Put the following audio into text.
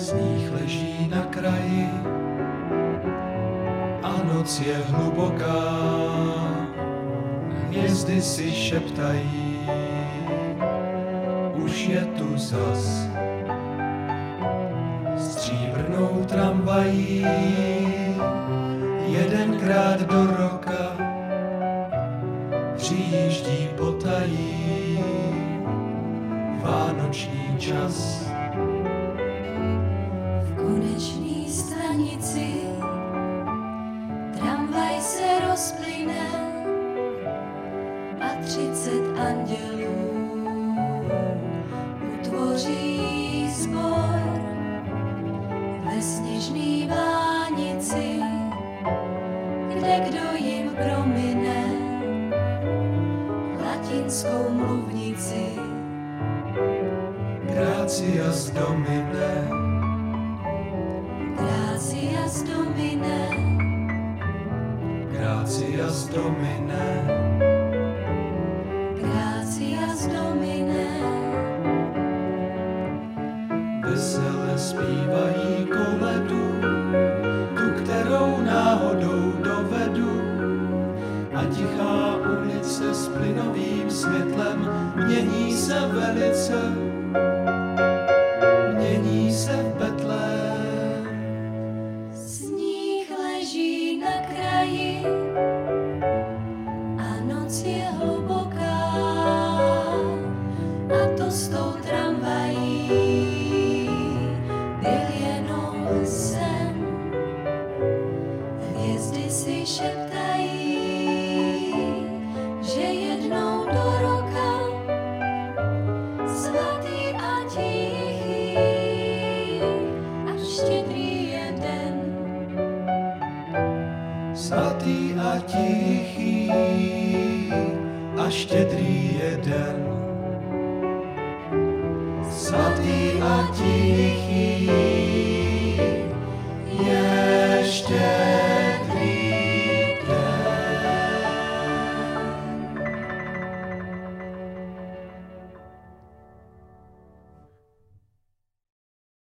Sníh leží na kraji a noc je hluboká, hvězdy si šeptají, už je tu zas. Stříbrnou tramvají jedenkrát do roka přijíždí potají vánoční čas. V konečné stanici tramvaj se rozplyne a 30 andělů utvoří sbor ve sněžný vánici, kde kdo jim promine latinskou mluvnici. Gratias Domine, Gratias Domine, Gratias Domine, Gratias Domine. vesele zpívají koledu, tu, kterou náhodou dovedu, a tichá ulice s plynovým světlem mění se velice, mění se v Betlém. Sníh leží na kraji a noc je hluboká a to s tou tramvají byl jenom sen. Hvězdy si šeptají, že jednou do roka svatý a tichý a štědrý je den. Svatý a tichý a štědrý je den. Svatý a tichý